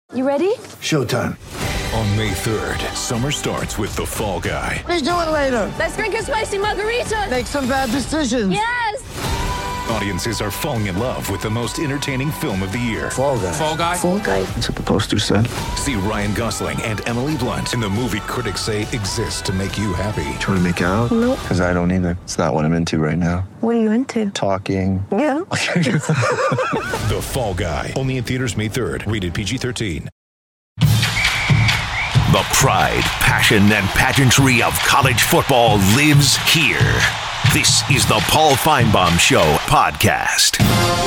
You ready? Showtime. On May 3rd, summer starts with The Fall Guy. Let's do it later. Let's drink a spicy margarita. Make some bad decisions. Yes! Audiences are falling in love with the most entertaining film of the year. Fall Guy. Fall Guy? Fall Guy. That's what the poster said. See Ryan Gosling and Emily Blunt in the movie critics say exists to make you happy. Trying to make it out? Nope. Because I don't either. It's not what I'm into right now. What are you into? Talking. Yeah. The Fall Guy. Only in theaters May 3rd. Rated PG-13. The pride, passion, and pageantry of college football lives here. This is the Paul Feinbaum Show podcast.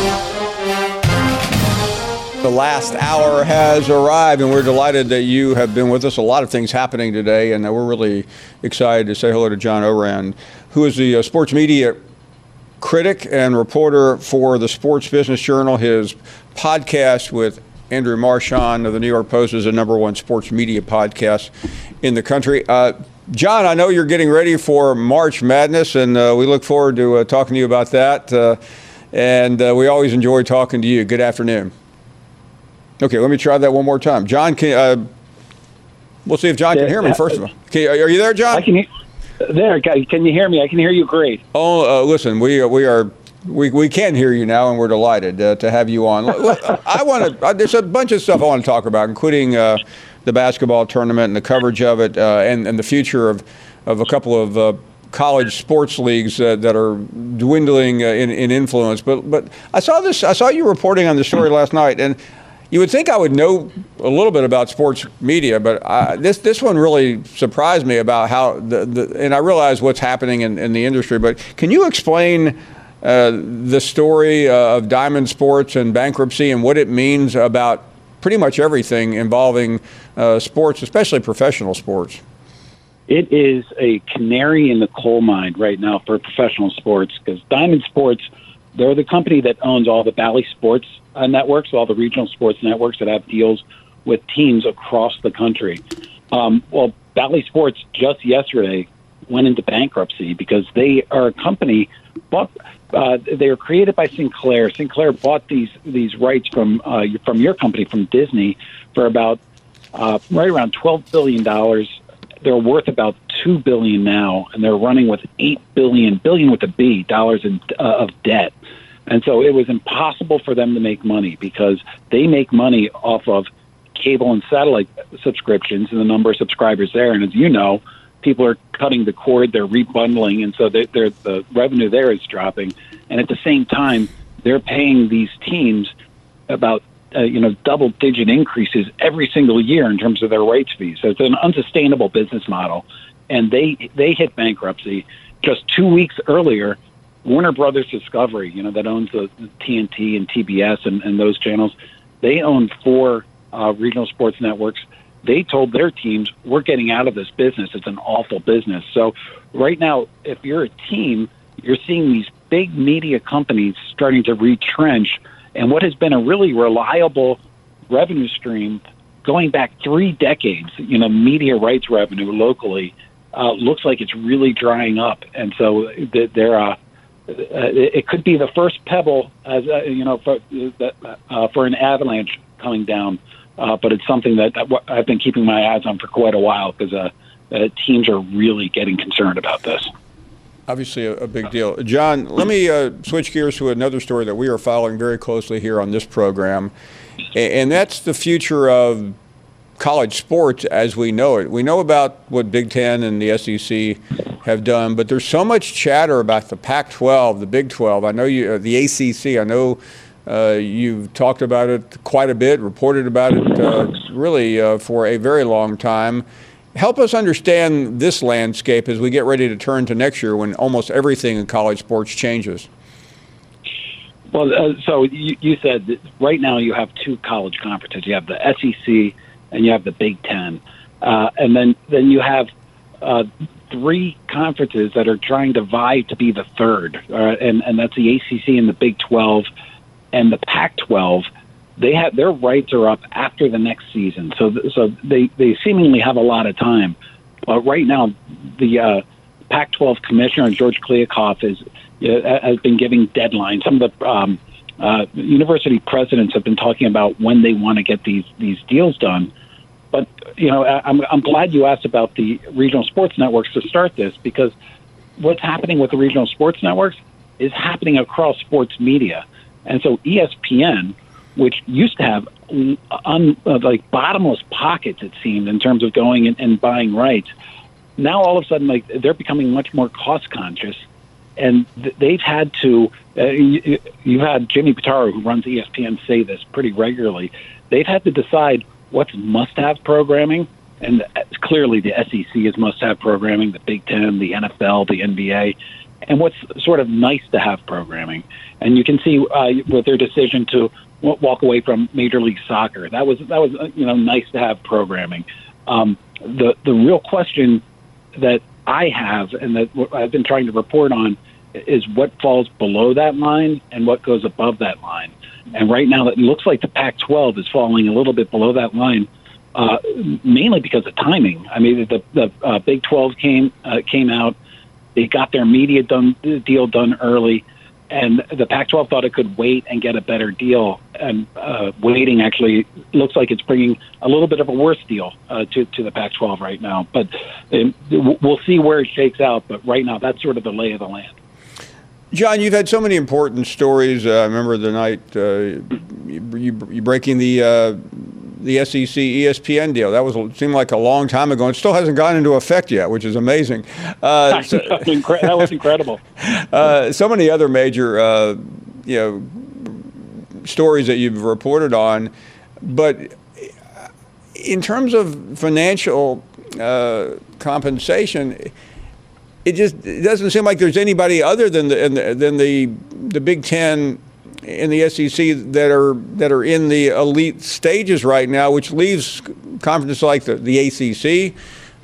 The last hour has arrived, and we're delighted that you have been with us. A lot of things happening today, and we're really excited to say hello to John Ourand, who is the sports media critic and reporter for the Sports Business Journal. His podcast with Andrew Marchand of the New York Post is the #1 sports media podcast in the country. John, I know you're getting ready for March Madness, and we look forward to talking to you about that. And we always enjoy talking to you. Good afternoon. Okay, let me try that one more time. John, we'll see if John can hear me, first of all. Are you there, John? I can hear. There, can you hear me? I can hear you great. Oh, listen, we can hear you now, and we're delighted to have you on. There's a bunch of stuff I want to talk about, including the basketball tournament and the coverage of it, and the future of a couple of college sports leagues that are dwindling in influence. But I saw you reporting on the story last night, and you would think I would know a little bit about sports media, but this one really surprised me about how and I realize what's happening in the industry. But can you explain the story of Diamond Sports and bankruptcy and what it means about pretty much everything involving sports, especially professional sports? It is a canary in the coal mine right now for professional sports, because Diamond Sports, they're the company that owns all the Bally Sports networks, all the regional sports networks that have deals with teams across the country. Well, Bally Sports just yesterday went into bankruptcy because they are a company they were created by Sinclair. Sinclair bought these rights from your company, from Disney, for about right around $12 billion. They're worth about $2 billion now, and they're running with $8 billion with a B, dollars of debt. And so it was impossible for them to make money, because they make money off of cable and satellite subscriptions and the number of subscribers there. And as you know, people are cutting the cord, they're rebundling, and so the revenue there is dropping. And at the same time, they're paying these teams about double-digit increases every single year in terms of their rights fees. So it's an unsustainable business model. And they hit bankruptcy just 2 weeks earlier. Warner Brothers Discovery, that owns the TNT and TBS and those channels, they own 4 regional sports networks. They told their teams, we're getting out of this business. It's an awful business. So right now, if you're a team, you're seeing these big media companies starting to retrench. And what has been a really reliable revenue stream going back 3 decades, media rights revenue locally, looks like it's really drying up. And so it could be the first pebble, as for an avalanche coming down. But it's something that I've been keeping my eyes on for quite a while, because teams are really getting concerned about this. Obviously a big deal. John, let me switch gears to another story that we are following very closely here on this program, and that's the future of college sports as we know it. We know about what Big Ten and the SEC have done, but there's so much chatter about the Pac-12, the Big 12. I know the ACC. I know you've talked about it quite a bit, reported about it really for a very long time. Help us understand this landscape as we get ready to turn to next year, when almost everything in college sports changes. Well, so you said that right now you have 2 college conferences. You have the SEC and you have the Big Ten. And then you have 3 conferences that are trying to vie to be the third. And that's the ACC and the Big 12 and the Pac-12. Their rights are up after the next season, so they seemingly have a lot of time. But right now, the Pac-12 commissioner, George Kliavkoff, has been giving deadlines. Some of the University presidents have been talking about when they want to get these deals done. But, I'm glad you asked about the regional sports networks to start this, because what's happening with the regional sports networks is happening across sports media. And so ESPN, which used to have bottomless pockets, it seemed, in terms of going and buying rights, now all of a sudden, they're becoming much more cost conscious. And they've had to, you've had Jimmy Pitaro, who runs ESPN, say this pretty regularly. They've had to decide what's must-have programming, and clearly the SEC is must-have programming, the Big Ten, the NFL, the NBA, and what's sort of nice-to-have programming. And you can see with their decision to walk away from Major League Soccer, that was nice-to-have programming. The real question that I have, and that I've been trying to report on, is what falls below that line and what goes above that line. And right now, it looks like the Pac-12 is falling a little bit below that line, mainly because of timing. I mean, the Big 12 came out; they got their media deal done early, and the Pac-12 thought it could wait and get a better deal. And waiting actually looks like it's bringing a little bit of a worse deal to the Pac-12 right now. But we'll see where it shakes out. But right now, that's sort of the lay of the land. John, you've had so many important stories. I remember the night you breaking the SEC ESPN deal. That seemed like a long time ago. It still hasn't gone into effect yet, which is amazing. That was incredible. So many other major, stories that you've reported on, but in terms of financial compensation, it doesn't seem like there's anybody other than the Big Ten and the SEC that are in the elite stages right now, which leaves conferences like the ACC.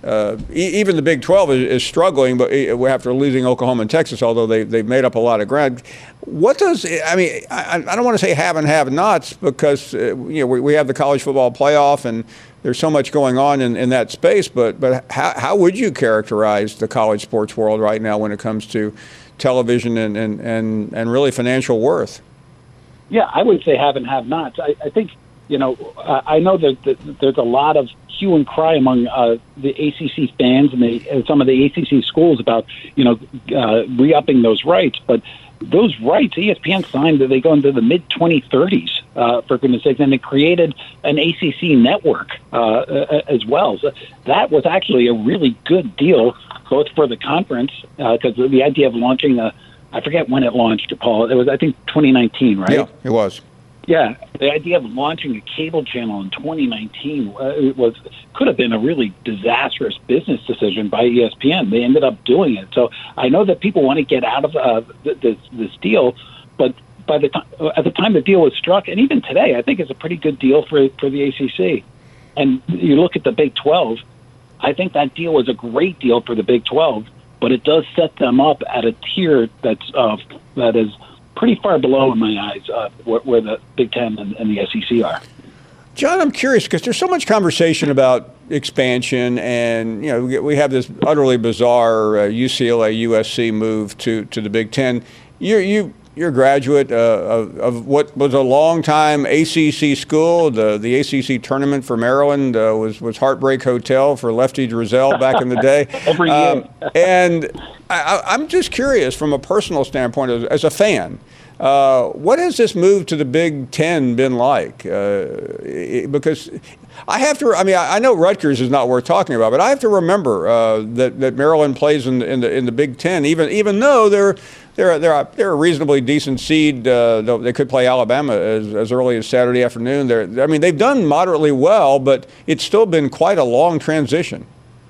Even the Big 12 is struggling, but after losing Oklahoma and Texas, although they've made up a lot of ground. What does I don't want to say have and have-nots, because we have the college football playoff and there's so much going on in that space. But how would you characterize the college sports world right now when it comes to television and really financial worth? Yeah, I would say have and have-nots. I think. I know that there's a lot of hue and cry among the ACC fans and some of the ACC schools about, re-upping those rights. But those rights, ESPN signed that they go into the mid-2030s, for goodness sakes, and they created an ACC network as well. So that was actually a really good deal, both for the conference, because the idea of launching I forget when it launched, Paul. It was, I think, 2019, right? Yeah, it was. Yeah, the idea of launching a cable channel in 2019 could have been a really disastrous business decision by ESPN. They ended up doing it. So I know that people want to get out of this deal, but at the time the deal was struck, and even today, I think it's a pretty good deal for the ACC. And you look at the Big 12, I think that deal was a great deal for the Big 12, but it does set them up at a tier that is pretty far below, in my eyes, where the Big Ten and the SEC are. John, I'm curious, because there's so much conversation about expansion, and we have this utterly bizarre UCLA USC move to the Big Ten. You're a graduate of what was a long-time ACC school. The ACC tournament for Maryland was Heartbreak Hotel for Lefty Driesell back in the day. Every year. And I'm just curious, from a personal standpoint, as a fan, what has this move to the Big Ten been like? Because I have to. I know Rutgers is not worth talking about, but I have to remember that Maryland plays in the Big Ten, even though they're a reasonably decent seed. They could play Alabama as early as Saturday afternoon. They've done moderately well, but it's still been quite a long transition.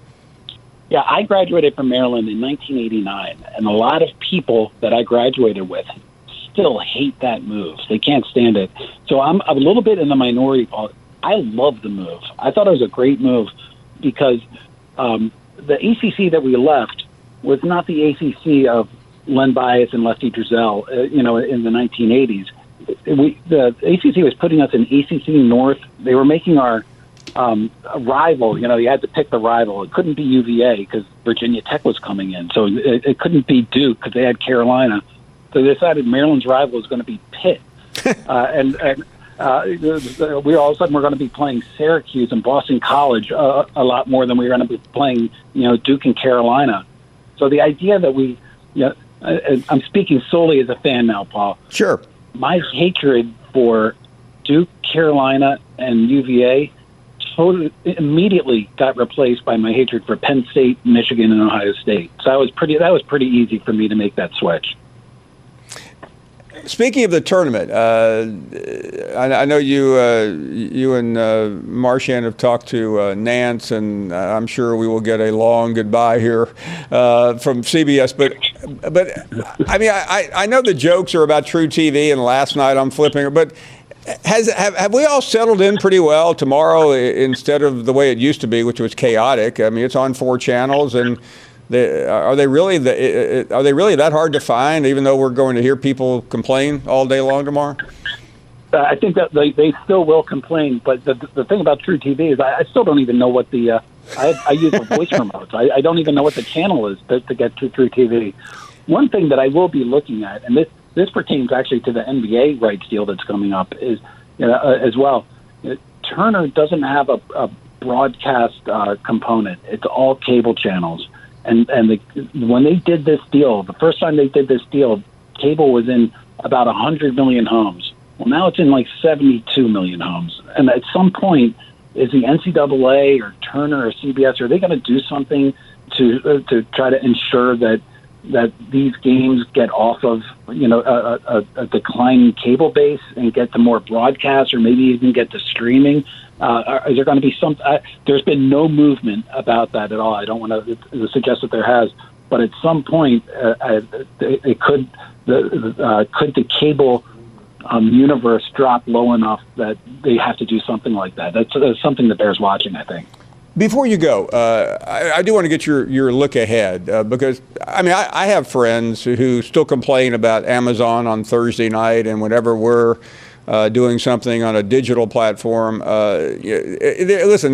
Yeah, I graduated from Maryland in 1989, and a lot of people that I graduated with still hate that move. They can't stand it. So I'm a little bit in the minority, Paul. I love the move. I thought it was a great move because the ACC that we left was not the ACC of Len Bias and Lefty Driesell, in the 1980s. The ACC was putting us in ACC North. They were making our a rival. You had to pick the rival. It couldn't be UVA because Virginia Tech was coming in. So it couldn't be Duke because they had Carolina. So they decided Maryland's rival was going to be Pitt. We all of a sudden we're going to be playing Syracuse and Boston College a lot more than we're going to be playing, Duke and Carolina. So the idea that I'm speaking solely as a fan now, Paul. Sure. My hatred for Duke, Carolina, and UVA immediately got replaced by my hatred for Penn State, Michigan, and Ohio State. So that was pretty easy for me to make that switch. Speaking of the tournament, I know you and Marchand have talked to Nance, and I'm sure we will get a long goodbye here from CBS. But I mean, I know the jokes are about True TV, and last night I'm flipping, but have we all settled in pretty well tomorrow instead of the way it used to be, which was chaotic? I mean, it's on 4 channels, and are they really that hard to find, even though we're going to hear people complain all day long tomorrow? I think that they still will complain, but the thing about True TV is I still don't even know what the I use the voice remotes. I don't even know what the channel is to get to True TV. One thing that I will be looking at, and this pertains actually to the NBA rights deal that's coming up, is as well. Turner doesn't have a broadcast component; it's all cable channels. And when they did this deal, the first time they did this deal, cable was in about 100 million homes. Well, now it's in like 72 million homes. And at some point, is the NCAA or Turner or CBS, are they going to do something to try to ensure that these games get off of a declining cable base and get to more broadcast, or maybe even get to streaming? Is there going to be some? There's been no movement about that at all. I don't want to suggest that there has, but at some point, it could the cable universe drop low enough that they have to do something like that. That's something that bears watching, I think. Before you go, I do want to get your look ahead because, I mean, I have friends who still complain about Amazon on Thursday night, and whenever we're doing something on a digital platform, listen,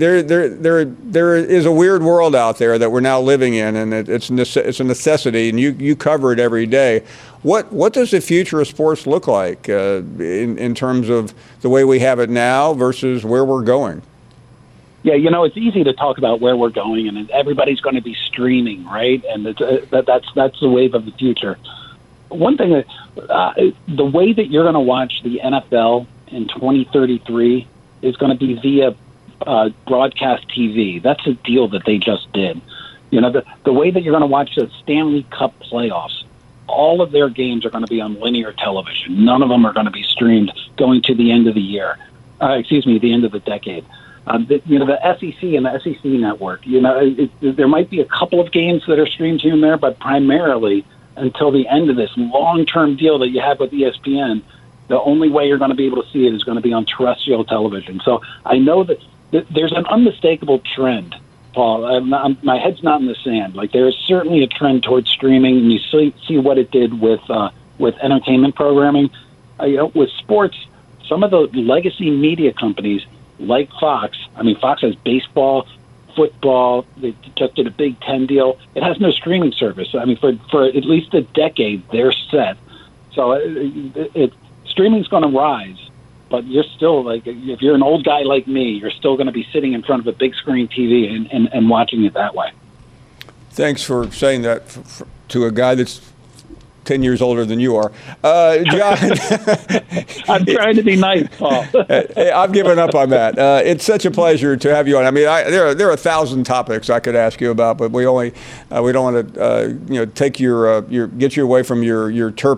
there is a weird world out there that we're now living in, and it's a necessity, and you cover it every day. What does the future of sports look like in terms of the way we have it now versus where we're going? Yeah, it's easy to talk about where we're going, and everybody's going to be streaming, right? And that's the wave of the future. One thing, the way that you're going to watch the NFL in 2033 is going to be via broadcast TV. That's a deal that they just did. The way that you're going to watch the Stanley Cup playoffs, all of their games are going to be on linear television. None of them are going to be streamed going to the end of the year. The end of the decade. The SEC and the SEC network, there might be a couple of games that are streamed here and there, but primarily until the end of this long-term deal that you have with ESPN, the only way you're going to be able to see it is going to be on terrestrial television. So I know that there's an unmistakable trend, Paul. My head's not in the sand. Like, there is certainly a trend towards streaming, and you see what it did with entertainment programming. With sports, some of the legacy media companies like Fox. I mean, Fox has baseball, football. They just did a Big Ten deal. It has no streaming service. I mean, for at least a decade, they're set. So streaming's going to rise, but you're still, like, if you're an old guy like me, you're still going to be sitting in front of a big screen TV and watching it that way. Thanks for saying that to a guy that's 10 years older than you are. John. I'm trying to be nice, Paul. Hey, I've given up on that. It's such a pleasure to have you on. I mean, there are 1,000 topics I could ask you about, but we don't want to take get you away from your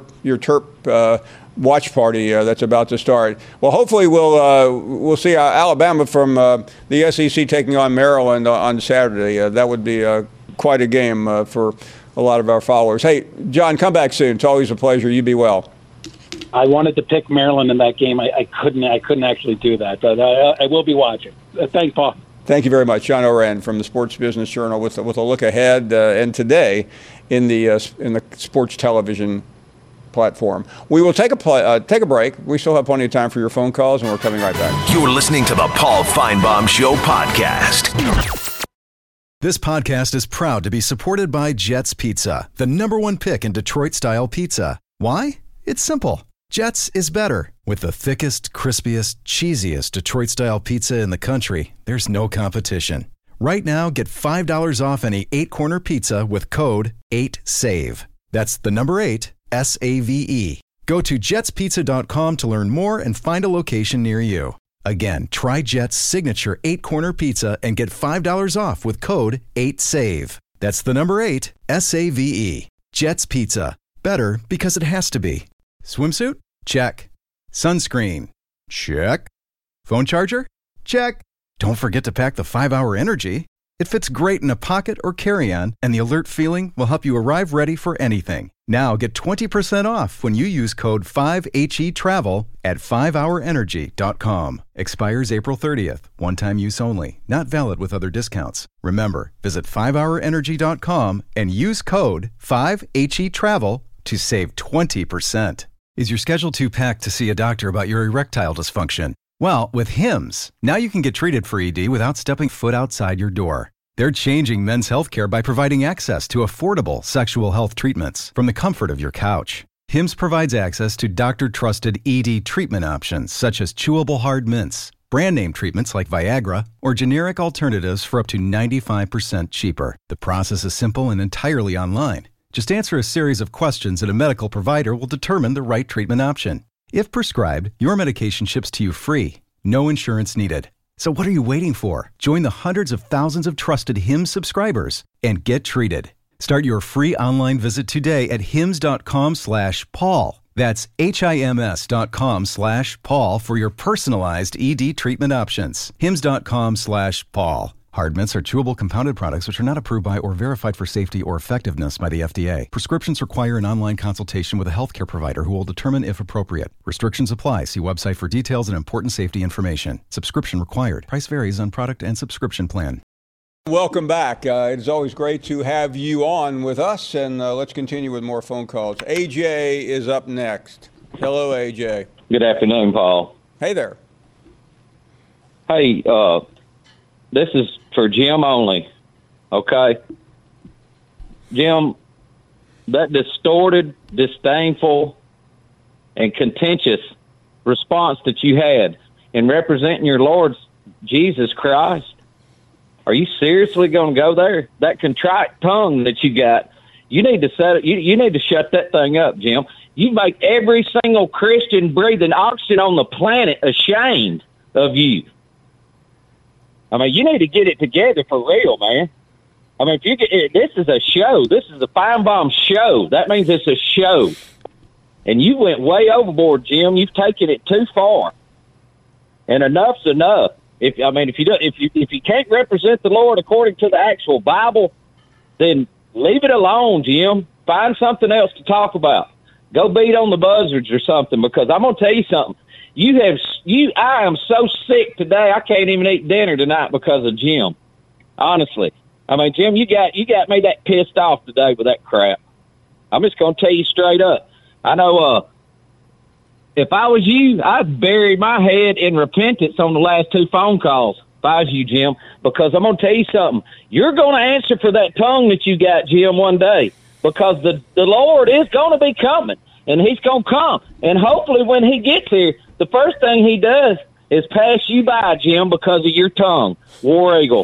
Terp watch party that's about to start. Well, hopefully we'll see Alabama from the SEC taking on Maryland on Saturday. That would be quite a game for a lot of our followers. Hey, John, come back soon. It's always a pleasure. You be well. I wanted to pick Maryland in that game. I couldn't actually do that, but I will be watching. Thanks, Paul. Thank you very much. John Ourand from the Sports Business Journal with a look ahead and today in the sports television platform. We will take a break. We still have plenty of time for your phone calls, and we're coming right back. You're listening to the Paul Feinbaum Show podcast. This podcast is proud to be supported by Jets Pizza, the #1 pick in Detroit-style pizza. Why? It's simple. Jets is better. With the thickest, crispiest, cheesiest Detroit-style pizza in the country, there's no competition. Right now, get $5 off any 8-corner pizza with code 8SAVE. That's the number 8, S-A-V-E. Go to jetspizza.com to learn more and find a location near you. Again, try Jet's signature 8-corner pizza and get $5 off with code 8SAVE. That's the number 8, S-A-V-E. Jet's Pizza. Better because it has to be. Swimsuit? Check. Sunscreen? Check. Phone charger? Check. Don't forget to pack the 5-Hour Energy. It fits great in a pocket or carry-on, and the alert feeling will help you arrive ready for anything. Now get 20% off when you use code 5HETRAVEL at 5hourenergy.com. Expires April 30th. One-time use only. Not valid with other discounts. Remember, visit 5hourenergy.com and use code 5HETRAVEL to save 20%. Is your schedule too packed to see a doctor about your erectile dysfunction? Well, with Hims, now you can get treated for ED without stepping foot outside your door. They're changing men's healthcare by providing access to affordable sexual health treatments from the comfort of your couch. Hims provides access to doctor-trusted ED treatment options such as chewable hard mints, brand name treatments like Viagra, or generic alternatives for up to 95% cheaper. The process is simple and entirely online. Just answer a series of questions and a medical provider will determine the right treatment option. If prescribed, your medication ships to you free. No insurance needed. So what are you waiting for? Join the hundreds of thousands of trusted Hims subscribers and get treated. Start your free online visit today at hims.com/Paul. That's HIMS.com/Paul for your personalized ED treatment options. hims.com/Paul. Hard mints are chewable compounded products which are not approved by or verified for safety or effectiveness by the FDA. Prescriptions require an online consultation with a healthcare provider who will determine if appropriate. Restrictions apply. See website for details and important safety information. Subscription required. Price varies on product and subscription plan. Welcome back. It's always great to have you on with us, and let's continue with more phone calls. AJ is up next. Hello, AJ. Good afternoon, Paul. Hey there. Hey, this is for Jim only, okay? Jim, that distorted, disdainful, and contentious response that you had in representing your Lord Jesus Christ, are you seriously going to go there? That contrite tongue that you got, you need to set it. You need to shut that thing up, Jim. You make every single Christian breathing oxygen on the planet ashamed of you. I mean, you need to get it together for real, man. I mean, if you get this is a show. This is a Feinbaum show. That means it's a show. And you went way overboard, Jim. You've taken it too far. And enough's enough. If you can't represent the Lord according to the actual Bible, then leave it alone, Jim. Find something else to talk about. Go beat on the buzzards or something, because I'm gonna tell you something. I am so sick today. I can't even eat dinner tonight because of Jim. Honestly, I mean, Jim, you got me that pissed off today with that crap. I'm just gonna tell you straight up. I know. If I was you, I'd bury my head in repentance on the last 2 phone calls. If I was you, Jim, because I'm gonna tell you something. You're gonna answer for that tongue that you got, Jim, one day, because the Lord is gonna be coming, and He's gonna come, and hopefully when He gets here, the first thing He does is pass you by, Jim, because of your tongue. War Eagle.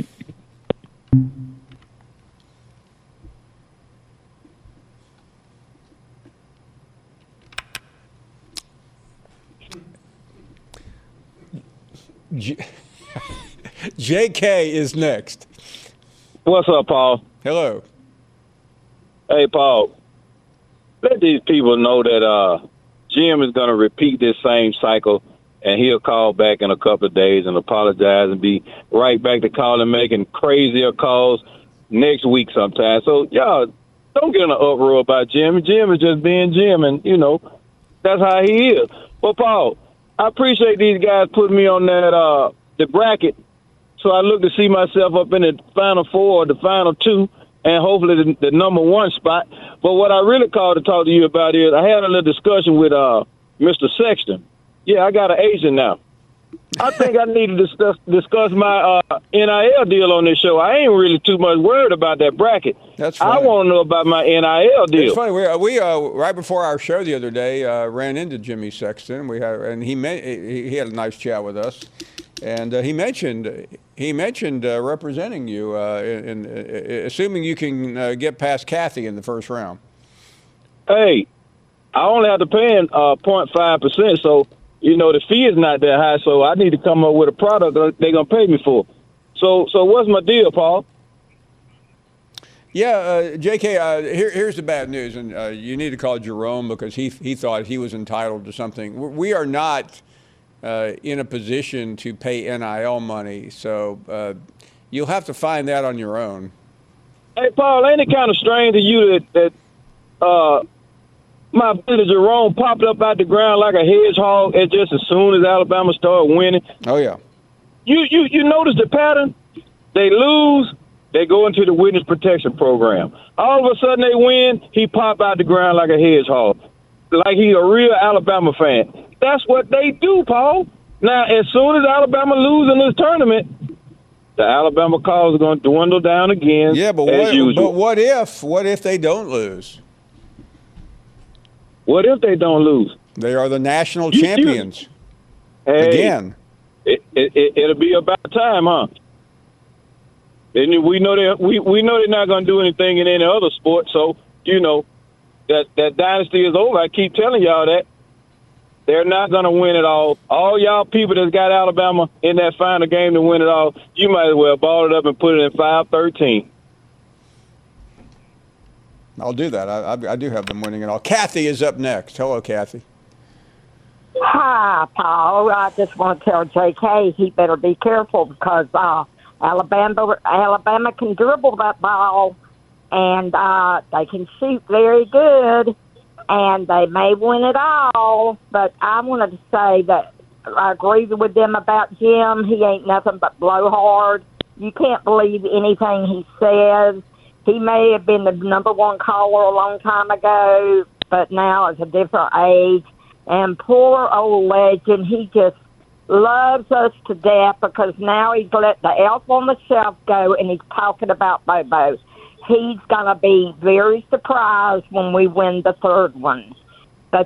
JK is next. What's up, Paul? Hello. Hey, Paul. Let these people know that Jim is going to repeat this same cycle, and he'll call back in a couple of days and apologize and be right back to calling, making crazier calls next week sometime. So, y'all, don't get in an uproar about Jim. Jim is just being Jim, and, that's how he is. Well, Paul, I appreciate these guys putting me on that the bracket, so I look to see myself up in the Final Four or the Final Two, and hopefully the number 1 spot. But what I really called to talk to you about is I had a little discussion with Mr. Sexton. Yeah, I got an agent now. I think I need to discuss my NIL deal on this show. I ain't really too much worried about that bracket. That's I funny. want to know about my NIL deal. It's funny. We right before our show the other day ran into Jimmy Sexton. And he had a nice chat with us, and he mentioned representing you, in assuming you can get past Kathy in the first round. Hey, I only have to pay 0.5%, so the fee is not that high. So I need to come up with a product that they're gonna pay me for. So what's my deal, Paul? Yeah, JK, here's the bad news, and you need to call Jerome because he thought he was entitled to something. We are not in a position to pay NIL money, so you'll have to find that on your own. Hey, Paul, ain't it kind of strange to you that my brother Jerome popped up out the ground like a hedgehog just as soon as Alabama started winning? Oh, yeah. You notice the pattern? They lose, they go into the witness protection program. All of a sudden they win, he pop out the ground like a hedgehog, like he's a real Alabama fan. That's what they do, Paul. Now, as soon as Alabama loses in this tournament, the Alabama calls are going to dwindle down again. Yeah, but what if they don't lose? What if they don't lose? They are the national champions. Again. It'll be about time, huh? And we know they're not going to do anything in any other sport. So that dynasty is over. I keep telling y'all that they're not going to win it all. All y'all people that's got Alabama in that final game to win it all, you might as well ball it up and put it in 5-13. I'll do that. I do have them winning it all. Kathy is up next. Hello, Kathy. Hi, Paul. I just want to tell JK he better be careful because Alabama can dribble that ball and they can shoot very good and they may win it all. But I wanted to say that I agree with them about Jim. He ain't nothing but blowhard. You can't believe anything he says. He may have been the number one caller a long time ago, but now it's a different age. And poor old legend, he just loves us to death because now he's let the elf on the shelf go and he's talking about Bobo. He's going to be very surprised when we win the third one. But,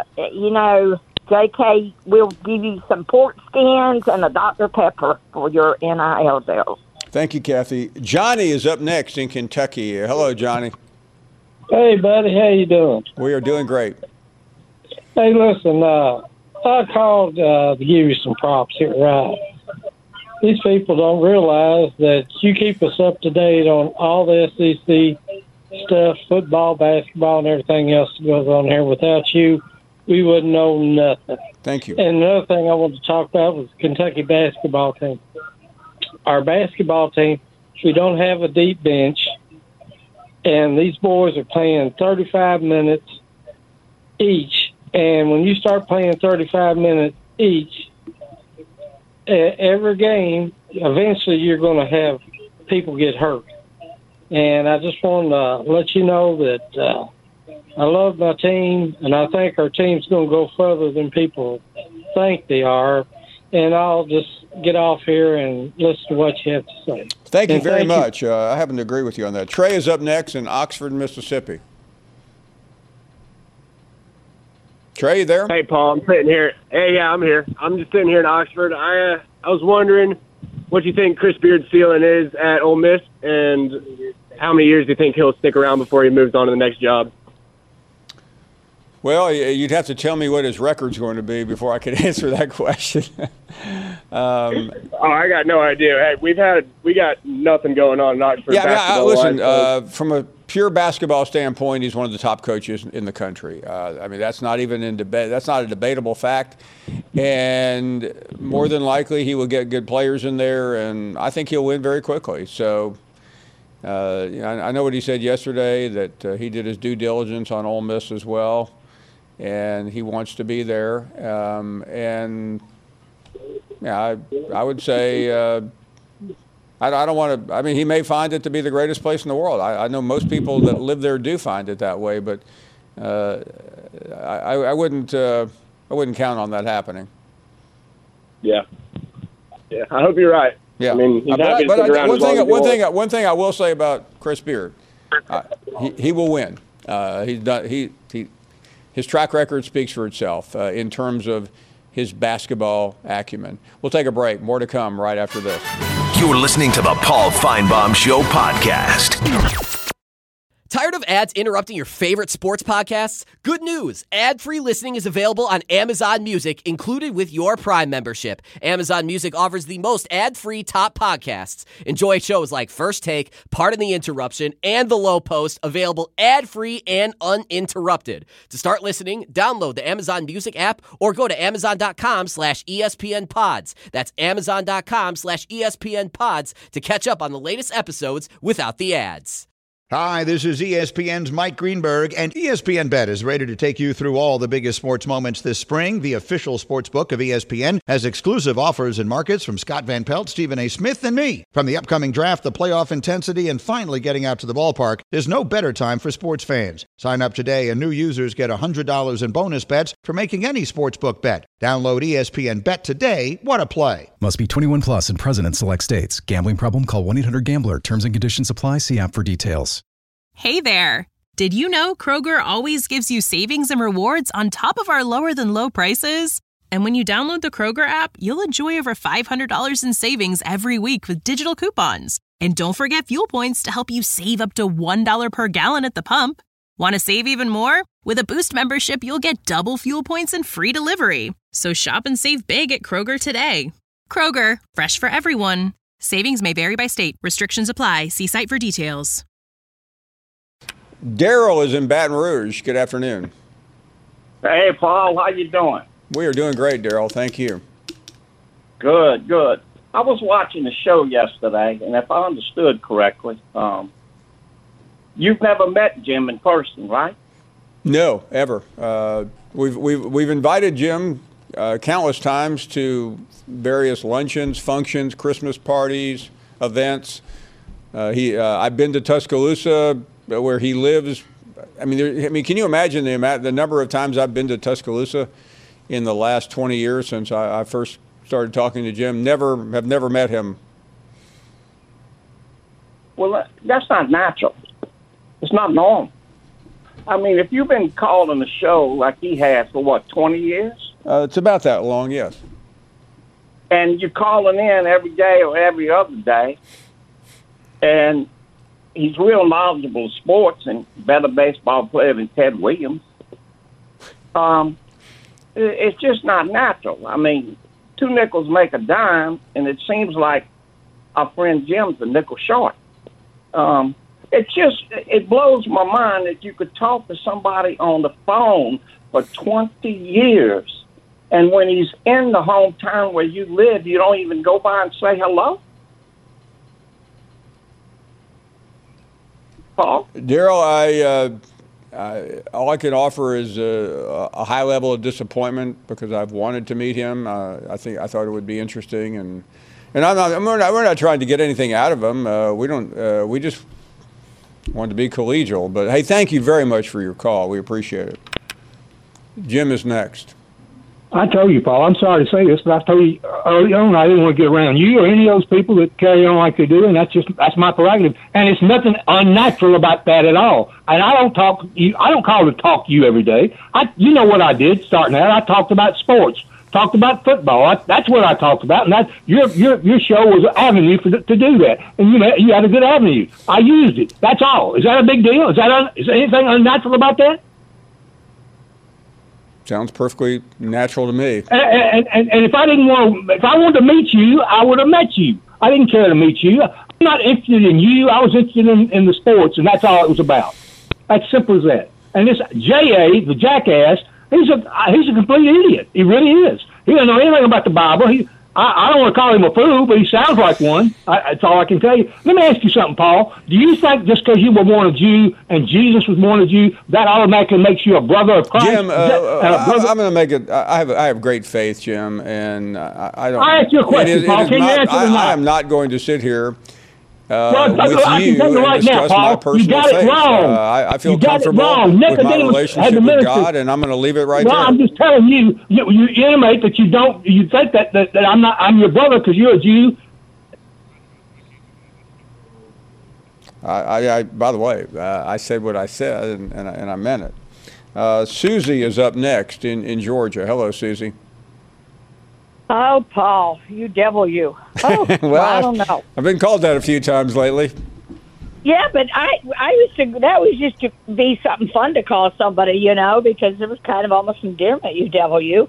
JK, we'll give you some pork skins and a Dr. Pepper for your NIL deal. Thank you, Kathy. Johnny is up next in Kentucky. Hello, Johnny. Hey, buddy. How you doing? We are doing great. Hey, listen, I called to give you some props here, right? These people don't realize that you keep us up to date on all the SEC stuff, football, basketball, and everything else that goes on here. Without you, we wouldn't know nothing. Thank you. And another thing I wanted to talk about was the Kentucky basketball team. Our basketball team, we don't have a deep bench, and these boys are playing 35 minutes each. And when you start playing 35 minutes each, every game, eventually you're going to have people get hurt. And I just want to let you know that I love my team, and I think our team's going to go further than people think they are. And I'll just get off here and listen to what you have to say. Thank you very much. I happen to agree with you on that. Trey is up next in Oxford, Mississippi. Trey, you there? Hey, Paul. I'm sitting here. Hey, yeah, I'm here. I'm just sitting here in Oxford. I was wondering what you think Chris Beard's ceiling is at Ole Miss, and how many years do you think he'll stick around before he moves on to the next job? Well, you'd have to tell me what his record's going to be before I could answer that question. I got no idea. Hey, we got nothing going on in Oxford. Listen, from a pure basketball standpoint, he's one of the top coaches in the country. That's not even in debate. That's not a debatable fact. And more than likely, he will get good players in there, and I think he'll win very quickly. So, I know what he said yesterday, that he did his due diligence on Ole Miss as well, and he wants to be there. I would say I don't want to. He may find it to be the greatest place in the world. I know most people that live there do find it that way, but I wouldn't count on that happening. Yeah. Yeah, I hope you're right. Yeah. I mean, he's happy to stick around as long as he wants. One thing I will say about Chris Beard, he will win. He's done. His track record speaks for itself in terms of his basketball acumen. We'll take a break. More to come right after this. You're listening to the Paul Feinbaum Show podcast. Tired of ads interrupting your favorite sports podcasts? Good news! Ad-free listening is available on Amazon Music, included with your Prime membership. Amazon Music offers the most ad-free top podcasts. Enjoy shows like First Take, Pardon the Interruption, and The Low Post, available ad-free and uninterrupted. To start listening, download the Amazon Music app or go to amazon.com/ESPNpods. That's amazon.com/ESPNpods to catch up on the latest episodes without the ads. Hi, this is ESPN's Mike Greenberg, and ESPN Bet is ready to take you through all the biggest sports moments this spring. The official sports book of ESPN has exclusive offers and markets from Scott Van Pelt, Stephen A. Smith, and me. From the upcoming draft, the playoff intensity, and finally getting out to the ballpark, there's no better time for sports fans. Sign up today, and new users get $100 in bonus bets for making any sportsbook bet. Download ESPN Bet today. What a play. Must be 21 plus and present in select states. Gambling problem? Call 1-800-GAMBLER. Terms and conditions apply. See app for details. Hey there. Did you know Kroger always gives you savings and rewards on top of our lower than low prices? And when you download the Kroger app, you'll enjoy over $500 in savings every week with digital coupons. And don't forget fuel points to help you save up to $1 per gallon at the pump. Want to save even more? With a Boost membership, you'll get double fuel points and free delivery. So shop and save big at Kroger today. Kroger, fresh for everyone. Savings may vary by state. Restrictions apply. See site for details. Daryl is in Baton Rouge. Good afternoon. Hey, Paul. How you doing? We are doing great, Daryl. Thank you. Good, good. I was watching the show yesterday, and if I understood correctly, you've never met Jim in person, right? No, ever. We've invited Jim countless times to various luncheons, functions, Christmas parties, events. I've been to Tuscaloosa, where he lives. I mean, can you imagine the number of times I've been to Tuscaloosa in the last 20 years since I first started talking to Jim? Have never met him. Well, that's not natural. It's not normal. I mean, if you've been calling the show like he has for, 20 years? It's about that long, yes. And you're calling in every day or every other day, and he's real knowledgeable of sports and better baseball player than Ted Williams. It's just not natural. I mean, 2 nickels make a dime, and it seems like our friend Jim's a nickel short. It blows my mind that you could talk to somebody on the phone for 20 years, and when he's in the hometown where you live, you don't even go by and say hello? Paul? Daryl, all I can offer is a high level of disappointment because I've wanted to meet him. I thought it would be interesting, and we're not trying to get anything out of him. We just wanted to be collegial. But hey, thank you very much for your call. We appreciate it. Jim is next. I told you, Paul, I'm sorry to say this, but I told you early on I didn't want to get around you or any of those people that carry on like they do, and that's my prerogative. And it's nothing unnatural about that at all. And I don't call to talk to you every day. You know what I did starting out. I talked about sports, talked about football. That's what I talked about, and that your show was an avenue to do that. And you had a good avenue. I used it. That's all. Is that a big deal? Is anything unnatural about that? Sounds perfectly natural to me. And if I wanted to meet you, I would have met you. I didn't care to meet you. I'm not interested in you. I was interested in the sports, and that's all it was about. That's simple as that. And this J.A., the jackass, he's a complete idiot. He really is. He doesn't know anything about the Bible. I don't want to call him a fool, but he sounds like one. That's all I can tell you. Let me ask you something, Paul. Do you think just because you were born a Jew and Jesus was born a Jew, that automatically makes you a brother of Christ? Jim, I'm going to make it. I have great faith, Jim, and I don't. I ask you a question, Paul. Can you answer tonight? I am not going to sit here with you and discuss my personal faith. I feel comfortable with my relationship with God, and I'm going to leave it right there. I'm just telling you, you intimate that you think that I'm your brother because you're a Jew. By the way, I said what I said, and I meant it. Susie is up next in Georgia. Hello, Susie. Oh, Paul, you devil, you. Oh, well, I don't know. I've been called that a few times lately. Yeah, but I used to. That was just to be something fun to call somebody, because it was kind of almost endearment. You devil, you.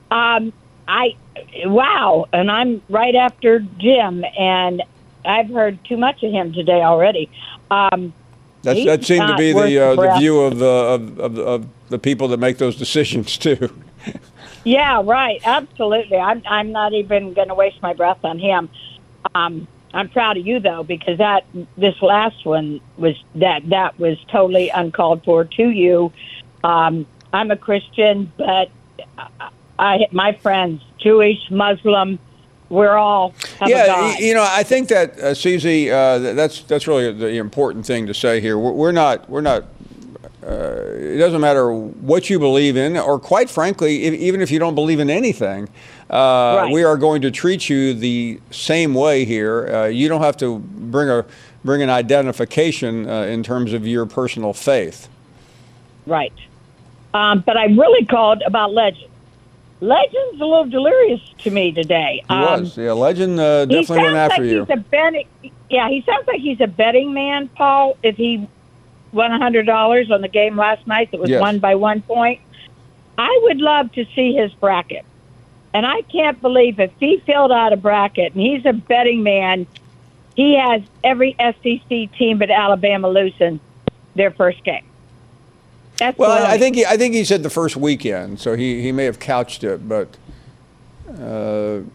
Wow, and I'm right after Jim, and I've heard too much of him today already. That seemed to be the view of the people that make those decisions too. Yeah, right. Absolutely. I'm not even going to waste my breath on him. I'm proud of you though, because this last one was that was totally uncalled for to you. I'm a Christian, but my friends, Jewish, Muslim, we're all have a God. I think that Susie, that's really the important thing to say here. We're not. It doesn't matter what you believe in, or quite frankly, even if you don't believe in anything, right. We are going to treat you the same way here. You don't have to bring an identification in terms of your personal faith. Right. But I really called about Legend. Legend's a little delirious to me today. He was. Yeah, Legend definitely went after you. He sounds like he's a betting man, Paul. If he won $100 on the game last night that was won by 1 point, I would love to see his bracket. And I can't believe if he filled out a bracket and he's a betting man, he has every SEC team but Alabama losing their first game. I think he said the first weekend, so he may have couched it, but listen,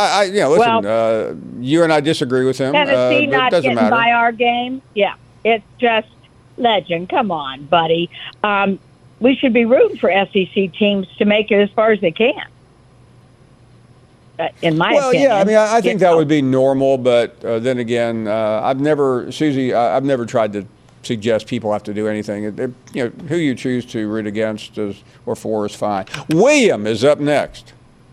you and I disagree with him. Tennessee not doesn't getting matter. by our game. Yeah, it's just Legend. Come on, buddy. We should be rooting for SEC teams to make it as far as they can. In my opinion. Yeah, I mean, I think that would be normal, but then again, I've never tried to suggest people have to do anything. Who you choose to root against or for is fine. William is up next.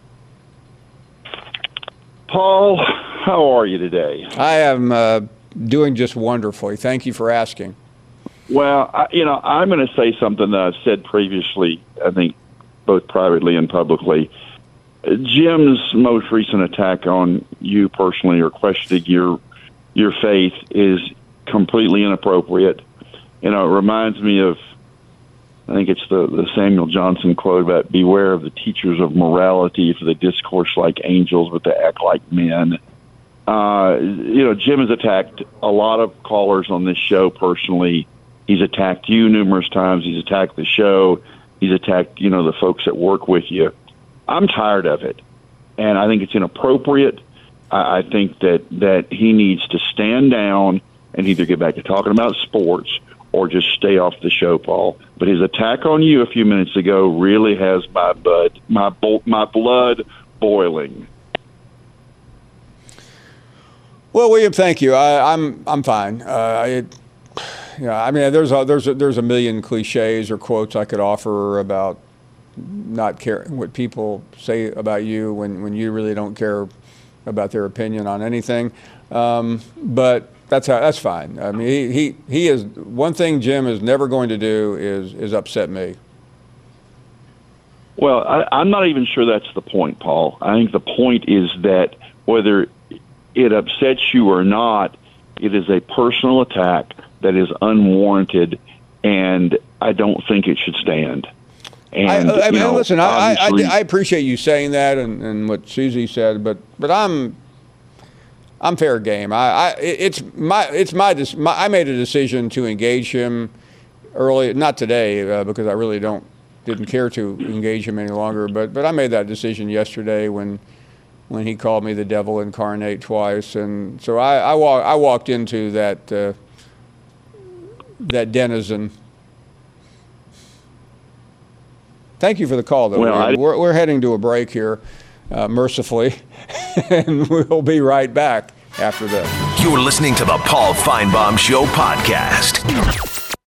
Paul, how are you today? I am doing just wonderfully. Thank you for asking. Well, I'm going to say something that I've said previously, I think both privately and publicly. Jim's most recent attack on you personally, or questioning your faith, is completely inappropriate. It reminds me of, I think it's the Samuel Johnson quote about beware of the teachers of morality, for they discourse like angels, but they act like men. Jim has attacked a lot of callers on this show personally. He's attacked you numerous times. He's attacked the show. He's attacked, the folks that work with you. I'm tired of it, and I think it's inappropriate. I think that he needs to stand down and either get back to talking about sports or just stay off the show, Paul. But his attack on you a few minutes ago really has my blood boiling. Well, William, thank you. I'm fine. There's a million cliches or quotes I could offer about not caring what people say about you when you really don't care about their opinion on anything. But that's fine. I mean, he is one thing Jim is never going to do is upset me. Well, I'm not even sure that's the point, Paul. I think the point is that whether it upsets you or not, it is a personal attack that is unwarranted, and I don't think it should stand. And, listen, I appreciate you saying that and what Susie said, but I'm fair game. I made a decision to engage him early, not today because I really didn't care to engage him any longer. But I made that decision yesterday when he called me the devil incarnate twice, and so I walked into that denizen. Thank you for the call, though. Well, we're heading to a break here, mercifully, and we'll be right back. after this. You're listening to the Paul Feinbaum Show podcast.